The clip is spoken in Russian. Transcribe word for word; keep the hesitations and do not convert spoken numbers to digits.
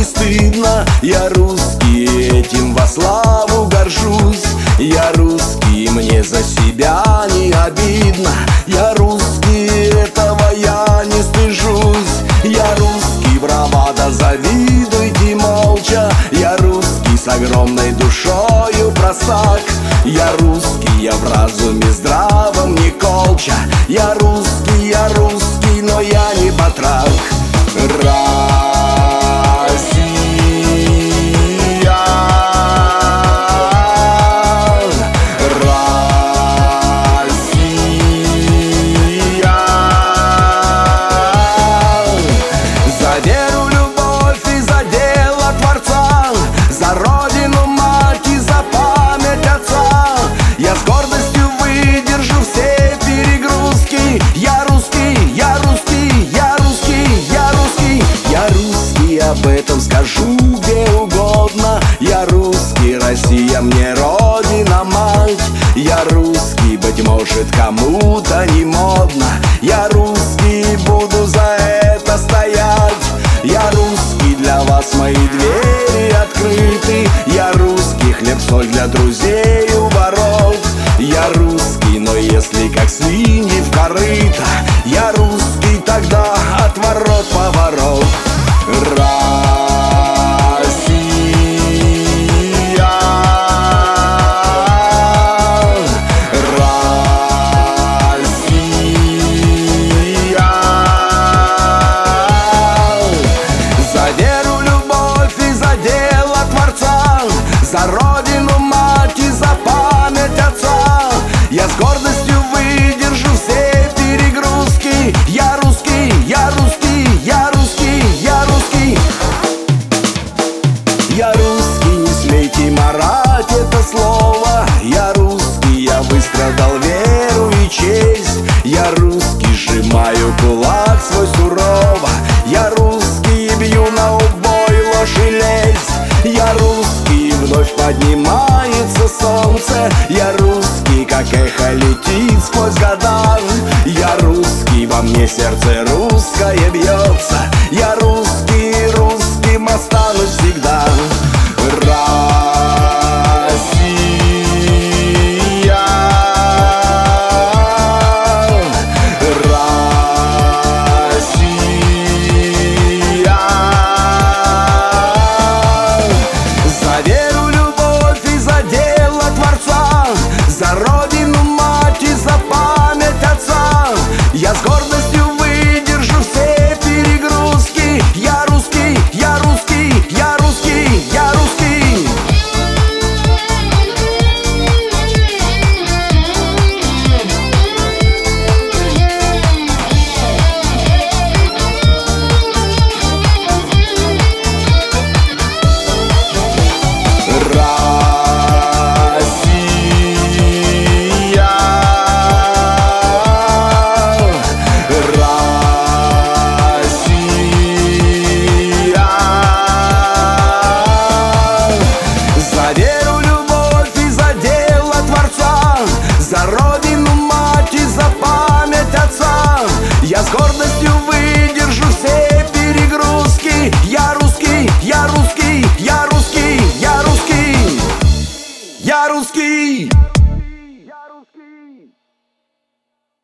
стыдно. Я русский, этим во славу горжусь. Я русский, мне за себя не обидно. Я русский, этого я не стыжусь. Я русский, бравада, завидуйте молча. Я русский, с огромной душою простак. Я русский, я в разуме здравом не колча. Я русский, я русский, но я не батрак. Об этом скажу где угодно. Я русский, Россия мне родина мать. Я русский, быть может кому-то не модно. Я русский, буду за это стоять. Я русский, для вас мои двери открыты. Я русский, хлеб, соль для друзей у ворот. Я русский, но если как свиньи в корыто. Я русский, тогда отворот поворот. За родину, мать и за память отца. Я с гордостью выдержу все перегрузки. Я русский, я русский, я русский, я русский. Я русский, не смейте марать это слово. Я русский, я выстрадал веру и честь. Я русский, сжимаю кулак свой сурово. Я русский, бью на убой ложь и лесть. Я русский, вновь поднимается солнце. Я русский, как эхо летит сквозь года. Я русский, во мне сердце русское бьется. Я русский, русским останусь всегда. За родину, мать и за память отца. Я с гордостью выдержу все перегрузки. Я русский, я русский, я русский, я русский. За родину, мать и за память отца. Я с гордостью